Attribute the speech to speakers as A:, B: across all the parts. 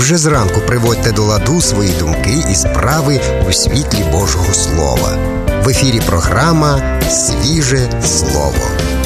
A: Уже зранку приводьте до ладу свої думки і справи у світлі Божого Слова. В ефірі програма «Свіже слово».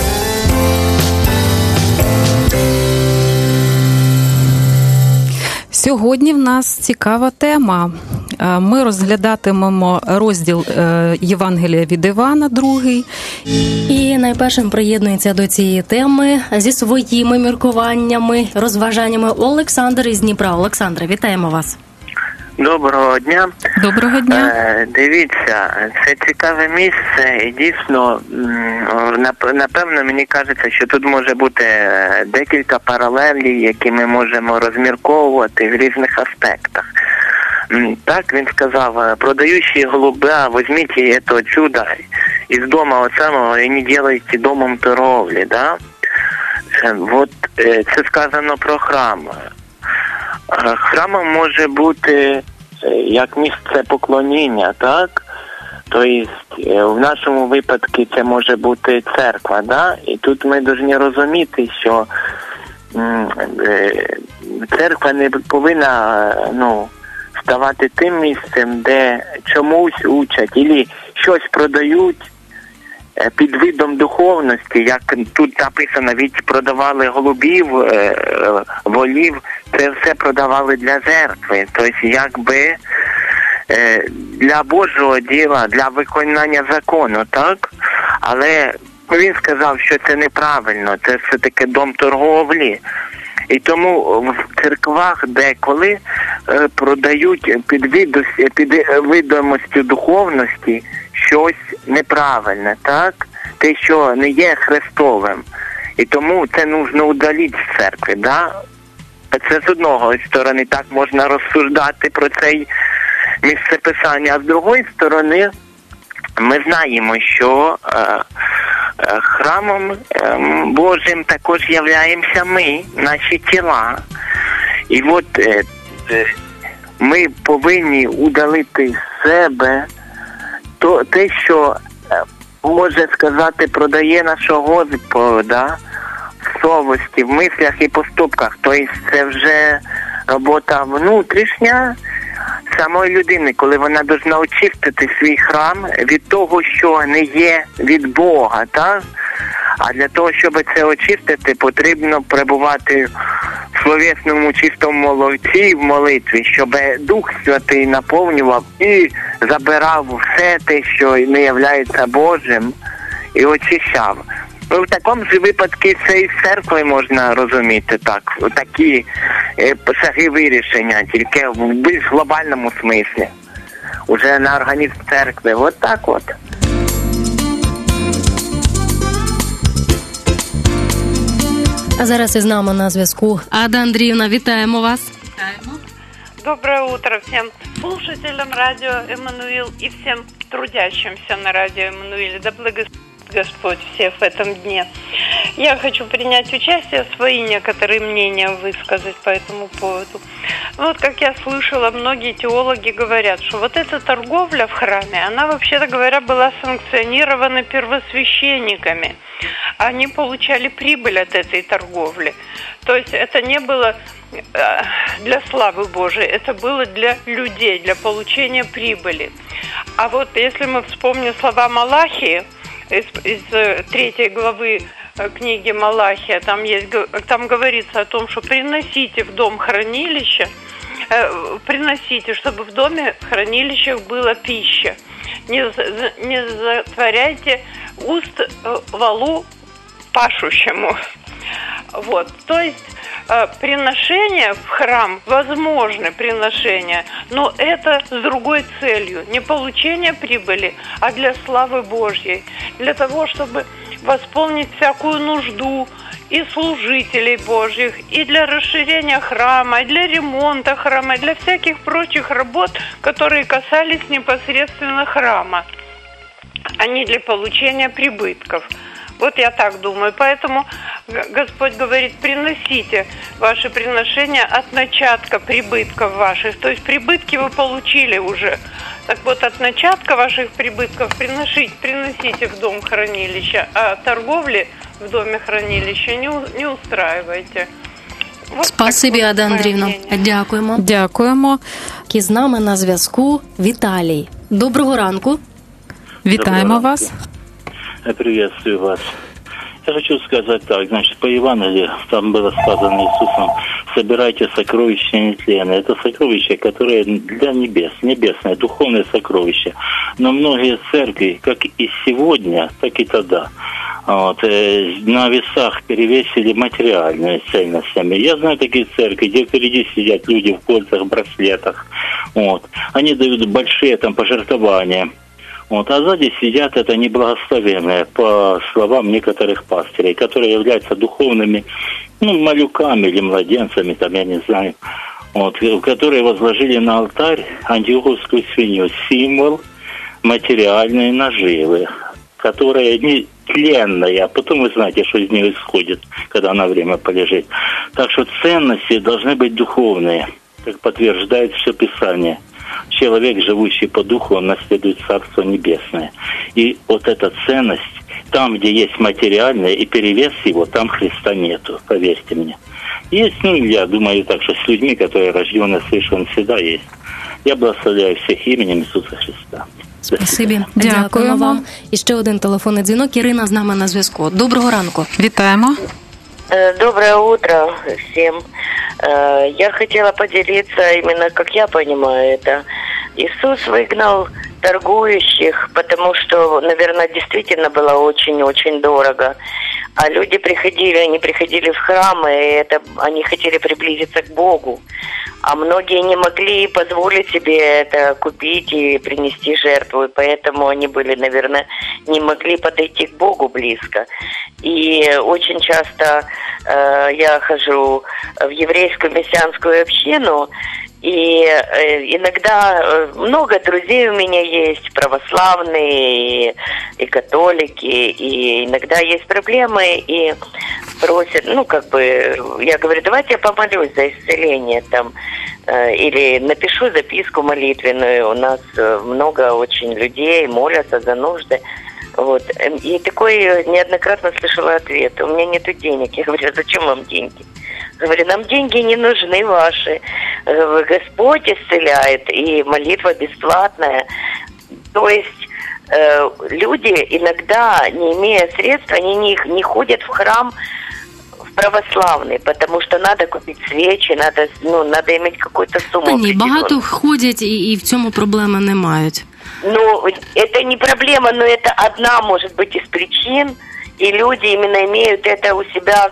B: Сьогодні в нас цікава тема. Ми розглядатимемо розділ Євангелія від Івана, 2.
C: І найпершим приєднується до цієї теми зі своїми міркуваннями, розважаннями Олександр із Дніпра. Олександре, вітаємо вас.
D: Доброго дня.
B: Доброго дня.
D: Дивіться, це цікаве місце і дійсно, напевно, мені кажеться, що тут може бути декілька паралелей, які ми можемо розмірковувати в різних аспектах. Так, він сказав, продающие голубя, возьмите это чудо из дома от самого и не делайте домом торговли, да? Вот це сказано про храм. Храмом може бути як місце поклоніння, так? Тобто, в нашому випадку це може бути церква, да? І тут ми повинні розуміти, що церква не повинна, ставати тим місцем, де чомусь учать, або щось продають під видом духовності, як тут написано, від продавали голубів, волів, це все продавали для церкви. Тобто, якби для Божого діла, для виконання закону, так? Але він сказав, що це неправильно, це все-таки дом торговлі. І тому в церквах деколи продають під видимостю духовності щось неправильне, так? Те, що не є Христовим. І тому це потрібно удалити з церкви, да? Це з одного сторони так можна розсуждати про цей місцеписання, а з другої сторони ми знаємо, що храмом Божим також являємося ми, наші тіла. І от ми повинні удалити з себе те, що, може сказати, продає нашого Господа в совісті, в мислях і поступках. Тобто це вже робота внутрішня самої людини, коли вона повинна очистити свій храм від того, що не є від Бога, так? А для того, щоб це очистити, потрібно перебувати в словесному чистому молодці, в молитві, щоб Дух Святий наповнював і забирав все те, що не являється Божим, і очищав. В такому ж випадку це і з церкви можна розуміти так, такі шаги вирішення, тільки в більш глобальному смислі. Уже на організм церкви. От так от.
C: А зараз із нами на зв'язку Ада Андріївна. Вітаємо вас.
E: Вітаємо. Доброе утро всем слушателям радио Эммануил и всем трудящимся на радио Эммануиле. Да благословит Господь всех в этом дне. Я хочу принять участие, свои некоторые мнения высказать по этому поводу. Вот как я слышала, многие теологи говорят, что вот эта торговля в храме, она, вообще-то говоря, была санкционирована первосвященниками. Они получали прибыль от этой торговли. То есть это не было для славы Божией, это было для людей, для получения прибыли. А вот если мы вспомним слова Малахии, из 3 главы книги Малахия, там говорится о том, что приносите в дом хранилище, приносите, чтобы в доме хранилищах была пища. Не затворяйте уст валу пашущему. Вот, то есть приношения в храм, возможны приношения, но это с другой целью, не получение прибыли, а для славы Божьей, для того, чтобы восполнить всякую нужду и служителей Божьих, и для расширения храма, и для ремонта храма, и для всяких прочих работ, которые касались непосредственно храма, а не для получения прибытков. Вот я так думаю. Поэтому Господь говорит, приносите ваши приношения от начатка прибытков ваших. То есть прибытки вы получили уже. Так вот, от начатка ваших прибытков приносите в дом хранилища, а торговли в доме хранилища не устраивайте. Вот
C: Спасибі,
E: такое
C: Ада
E: мое
C: Андріївна.
E: мнение.
C: Дякуємо.
B: Дякуємо.
C: І з нами на зв'язку Віталій. Доброго ранку.
B: Вітаємо
F: Доброго
B: вас.
F: Я приветствую вас. Я хочу сказать так, значит, по Евангелию там было сказано Иисусом: собирайте сокровища нетленные. Это сокровища, которые для небес, небесное, духовное сокровище. Но многие церкви, как и сегодня, так и тогда, вот, на весах перевесили материальные ценностями. Я знаю такие церкви, где впереди сидят люди в кольцах, браслетах. Вот. Они дают большие там пожертвования. Вот, а сзади сидят это неблагословенные, по словам некоторых пастырей, которые являются духовными, малюками или младенцами, там, я не знаю, вот, которые возложили на алтарь антиоховскую свинью, символ материальной наживы, которая не тленная, а потом вы знаете, что из нее исходит, когда она время полежит. Так что ценности должны быть духовные, как подтверждает все Писание. Человек, живущий по духу, он наследует Царство Небесное. И вот эта ценность, там, где есть материальное и перевес его, там Христа нету, поверьте мне. Есть, я думаю так, что с людьми, которые рождены свыше, он всегда есть. Я благословляю всех именем Иисуса Христа.
C: Спасибі.
B: Дякуємо.
C: Дякуємо вам. І ще один телефонний дзвінок. Ірина з нами на зв'язку. Доброго ранку.
B: Вітаємо.
G: Доброе утро всем. Я хотела поделиться именно, как я понимаю это. Иисус выгнал торгующих, потому что, наверное, действительно было очень-очень дорого. А люди они приходили в храмы, и они хотели приблизиться к Богу. А многие не могли позволить себе это купить и принести жертву, и поэтому они были, наверное, не могли подойти к Богу близко. И очень часто я хожу в еврейскую мессианскую общину, и иногда много друзей у меня есть, православные и католики, и иногда есть проблемы, и просят, я говорю, давайте я помолюсь за исцеление там, или напишу записку молитвенную, у нас много очень людей молятся за нужды. Вот. И такой неоднократно слышала ответ: у меня нету денег. Я говорю, зачем вам деньги? Говорю, нам деньги не нужны ваши. Господь исцеляет, и молитва бесплатная. То есть люди иногда, не имея средств, они не ходят в храм православний, потому що треба купити свічі, треба иметь какую-то сумму.
C: Ні, багато ходять і в цьому проблеми не мають.
G: Это не проблема, но это одна, может быть, из причин, и люди именно имеют это у себя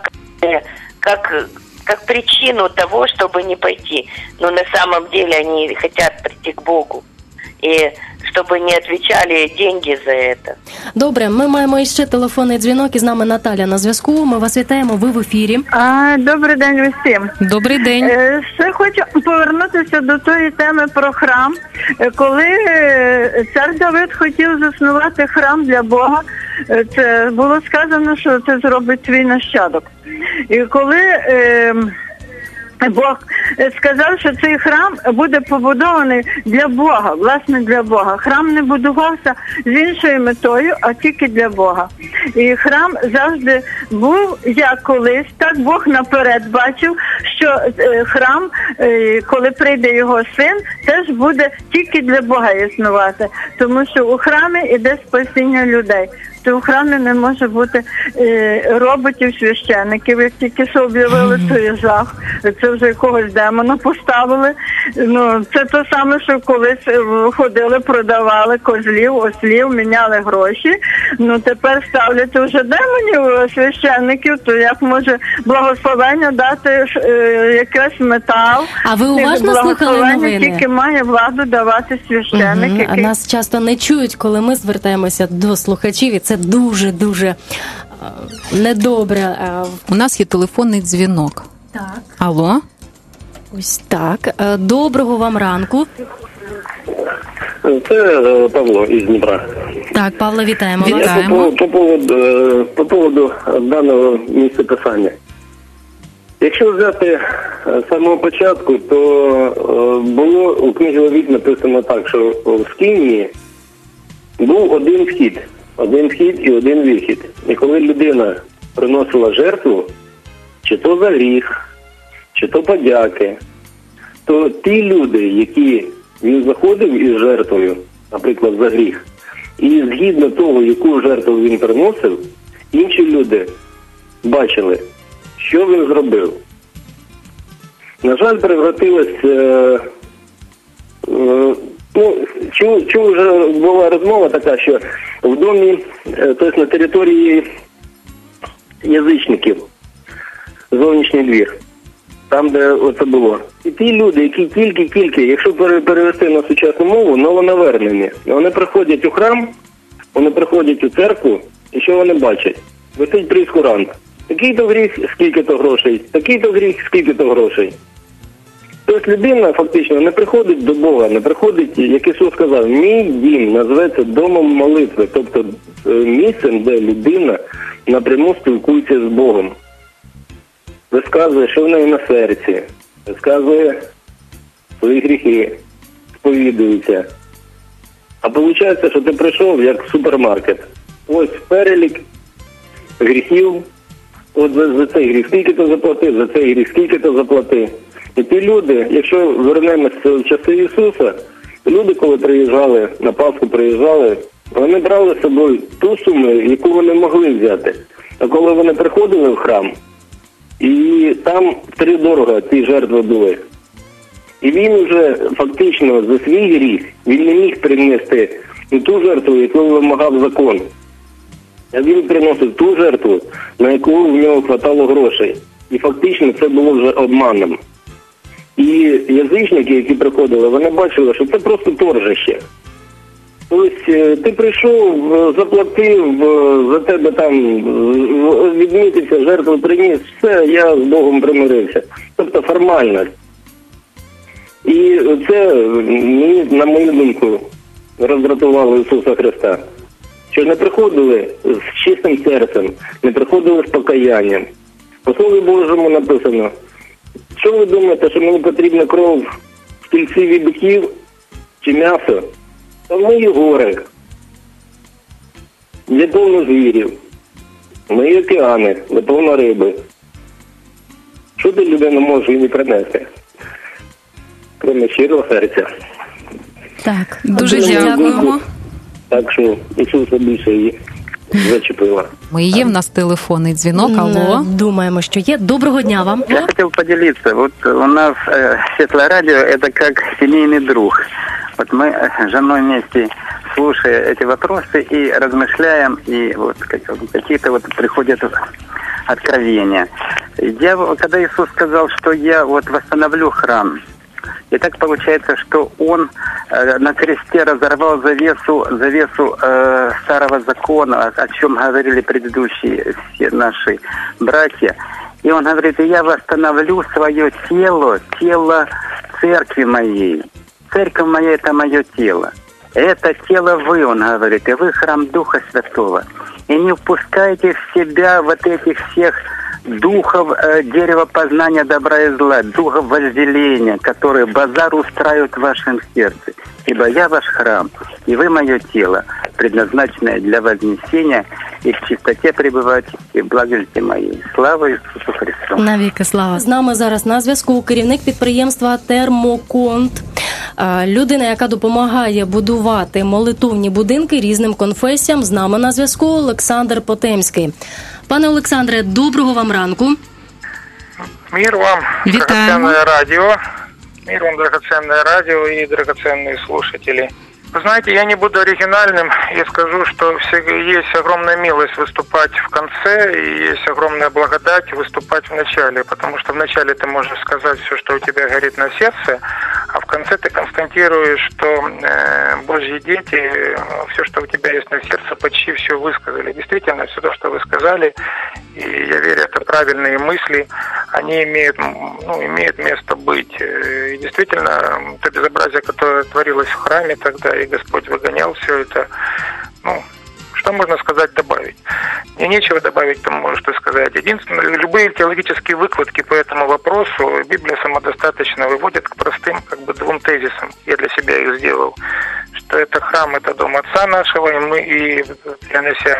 G: как причину того, чтобы не пойти. Но на самом деле они хотят прийти к Богу. И чтобы не отвечали деньги за это.
C: Добре, ми маємо іще телефонний дзвінок, і з нами Наталя на зв'язку. Ми вас вітаємо, ви в ефірі.
H: Добрий день усім.
B: Добрий день.
H: Ще хочу повернутися до тої теми про храм. Коли цар Давид хотів заснувати храм для Бога, це було сказано, що це зробить свій нащадок. І коли Бог сказав, що цей храм буде побудований для Бога, власне для Бога. Храм не будувався з іншою метою, а тільки для Бога. І храм завжди був як колись, так Бог наперед бачив, що храм, коли прийде його син, теж буде тільки для Бога існувати. Тому що у храмі іде спасіння людей. То в храмі не може бути роботів, священників, як тільки що об'явили той жах. Це вже якогось демона поставили. Це те саме, що колись ходили, продавали козлів, ослів, міняли гроші. Тепер ставлять вже демонів, священників, то як може благословення дати якийсь метал?
C: А ви уважно слухали новини?
H: Тільки має владу давати священник.
C: А нас часто не чують, коли ми звертаємося до слухачів, і це дуже-дуже недобре.
B: У нас є телефонний дзвінок.
C: Так.
B: Алло?
C: Ось так. Доброго вам ранку.
I: Це Павло із Дніпра.
C: Так, Павло, вітаємо вас.
B: Вітаємо.
I: По поводу даного місцеписання. Якщо взяти з самого початку, то було у книгі Левит написано так, що в Скинії був один вхід і один вихід. І коли людина приносила жертву, чи то за гріх, чи то подяки, то ті люди, які він заходив із жертвою, наприклад, за гріх, і згідно того, яку жертву він приносив, інші люди бачили, що він зробив. На жаль, превратилось, чому вже була розмова така, що в домі, тобто на території язичників, зовнішній двір, там, де оце було. І ті люди, які тільки, якщо перевести на сучасну мову, новонавернені, вони приходять у храм, вони приходять у церкву, і що вони бачать? Висить прейскурант. Такий-то гріх, скільки-то грошей, такий-то гріх, скільки-то грошей. Тобто людина фактично не приходить до Бога, не приходить, як Ісус сказав, мій дім називається домом молитви, тобто місцем, де людина напряму спілкується з Богом. Розказує, що в неї на серці, розказує свої гріхи, сповідується. А виходить, що ти прийшов як в супермаркет. Ось перелік гріхів, от за цей гріх скільки-то заплати, за цей гріх скільки-то заплати. І ті люди, якщо вернемося в часи Ісуса, люди, коли приїжджали, на Пасху приїжджали, вони брали з собою ту суму, яку вони могли взяти. А коли вони приходили в храм, і там втридорога ці жертви були. І він вже фактично за свій гріх, він не міг принести ту жертву, яку вимагав закон. А він приносив ту жертву, на яку в нього хватало грошей. І фактично це було вже обманом. І язичники, які приходили, вони бачили, що це просто торжище. Тобто ти прийшов, заплатив, за тебе там відмітився, жертву приніс, все, я з Богом примирився. Тобто формальність. І це, на мою думку, роздратувало Ісуса Христа. Що не приходили з чистим серцем, не приходили з покаянням. По Слові Божому написано, що ви думаєте, що мені потрібна кров в тільці від биків чи м'ясо? Та в мої гори, де повно звірів, мої океани, де повно риби. Що ти людина може їй принести? Крім щирого серця.
C: Так,
B: дуже дякуємо.
I: Так що Ісуса більше її зачепила.
B: Є в нас телефонний дзвінок, алло.
C: Думаємо, що є. Доброго дня вам.
J: Я хотел поделиться. Вот у нас Светлое радио – это как семейный друг. Вот мы с женой вместе, слушая эти вопросы и размышляем, и вот какие-то вот приходят откровения. Когда Иисус сказал, что я вот восстановлю храм, и так получается, что Он на кресте разорвал завесу старого закона, о чем говорили предыдущие все наши братья. И Он говорит, я восстановлю свое тело церкви моей. Церковь моя – это мое тело. Это тело вы, Он говорит, и вы храм Духа Святого. И не впускайте в себя вот этих всех духов дерева познания добра и зла, духов вожделения, которые базар устраивают в вашем сердце. Ибо я ваш храм, и вы мое тело, предназначенное для вознесения, и в чистоте пребывать, и в благости моей. Слава Ісусу Христу!
C: Навіки слава! З нами зараз на зв'язку керівник підприємства «Термоконт», людина, яка допомагає будувати молитовні будинки різним конфесіям. З нами на зв'язку Олександр Потемський. Пане Олександре, доброго вам ранку.
K: Мир вам, драгоценное радио. Мир вам, драгоценное радио и драгоценные слушатели. Вы знаете, я не буду оригинальным и скажу, что есть огромная милость выступать в конце, и есть огромная благодать выступать в начале, потому что в начале ты можешь сказать все, что у тебя горит на сердце, а в конце ты констатируешь, что Божьи дети, все, что у тебя есть на сердце, почти все высказали. Действительно, все то, что вы сказали, и я верю, это правильные мысли, они имеют место быть. И действительно, то безобразие, которое творилось в храме тогда, и Господь выгонял все это, что можно сказать, добавить? Мне нечего добавить к тому, что сказать. Единственное, любые теологические выкладки по этому вопросу Библия самодостаточно выводит к простым двум тезисам. Я для себя их сделал. Что это храм, это дом Отца нашего, и мы, и принося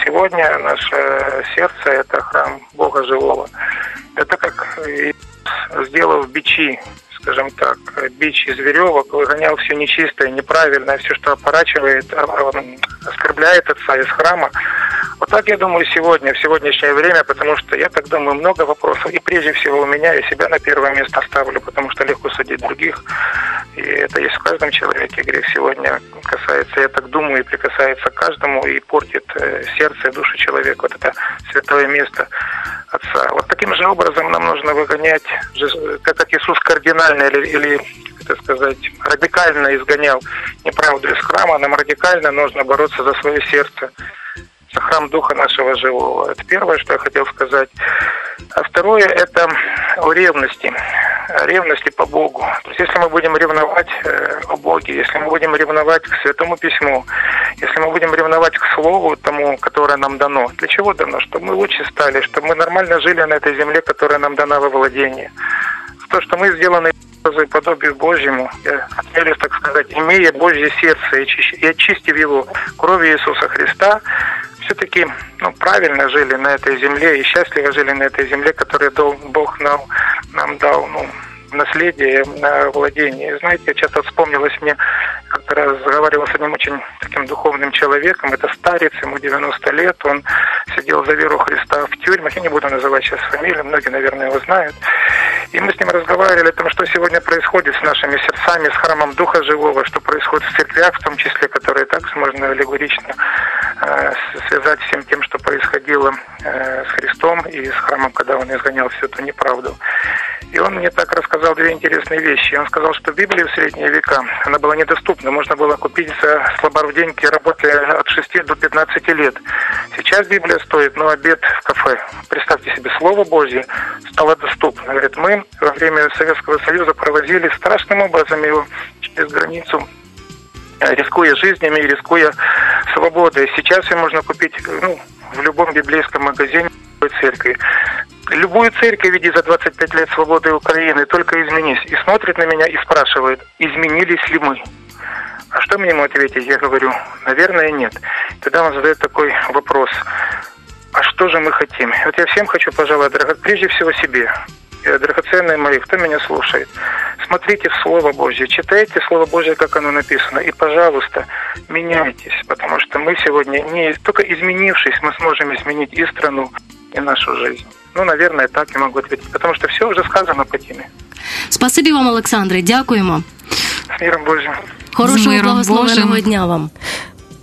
K: сегодня наше сердце, это храм Бога живого. Это как сделав бичи, скажем так, бич из веревок, выгонял все нечистое, неправильное, все, что опорачивает, оскорбляет Отца из храма. Вот так я думаю сегодня, в сегодняшнее время, потому что я так думаю, много вопросов. И прежде всего у меня, я себя на первое место ставлю, потому что легко судить других. И это есть в каждом человеке. Грех сегодня касается, я так думаю, и прикасается к каждому, и портит сердце и душу человека. Вот это святое место Отца. Вот таким же образом нам нужно выгонять, как Иисус кардинально или так сказать, радикально изгонял неправду из храма, нам радикально нужно бороться за свое сердце, за храм Духа нашего живого. Это первое, что я хотел сказать. А второе, это о ревности. Ревности по Богу. То есть, если мы будем ревновать о Боге, если мы будем ревновать к Святому Письму, если мы будем ревновать к Слову тому, которое нам дано. Для чего дано? Чтобы мы лучше стали, чтобы мы нормально жили на этой земле, которая нам дана во владение. То, что мы сделаны по подобию Божьему, я осмелюсь так сказать, имея Божье сердце и очистив его кровью Иисуса Христа, все-таки правильно жили на этой земле и счастливо жили на этой земле, которую Бог нам дал в наследие, на владение. Знаете, часто вспомнилось мне, как-то разговаривал с одним очень таким духовным человеком, это старец, ему 90 лет, он сидел за веру Христа в тюрьмах, я не буду называть сейчас фамилию, многие, наверное, его знают. И мы с ним разговаривали о том, что сегодня происходит с нашими сердцами, с храмом Духа Живого, что происходит в церквях, в том числе, которые так можно аллегорично связать с всем тем, что происходило с Христом и с храмом, когда он изгонял всю эту неправду. И он мне так рассказал две интересные вещи. Он сказал, что Библия в средние века, она была недоступна. Можно было купить за слабар деньги, работая от 6 до 15 лет. Сейчас Библия стоит, обед в кафе. Представьте себе, Слово Божье стало доступно. Говорит, мы во время Советского Союза провозили страшным образом его через границу, рискуя жизнями и рискуя свободой. Сейчас ее можно купить в любом библейском магазине церкви. Любую церковь, веди за 25 лет свободы Украины, только изменись. И смотрит на меня и спрашивает, изменились ли мы? А что мне ему ответить? Я говорю, наверное, нет. Тогда он задает такой вопрос, а что же мы хотим? Вот я всем хочу пожелать, прежде всего себе, драгоценные мои, кто меня слушает, смотрите в Слово Божье, читайте Слово Божье, как оно написано, и, пожалуйста, меняйтесь, потому что мы сегодня, не только изменившись, мы сможем изменить и страну, и нашу жизнь. Наверное, так я могу ответить, потому что все вже сказано по темі.
C: Спасибі вам, Олександре, дякуємо.
K: З миром Божим.
C: Хорошого благословенного дня вам.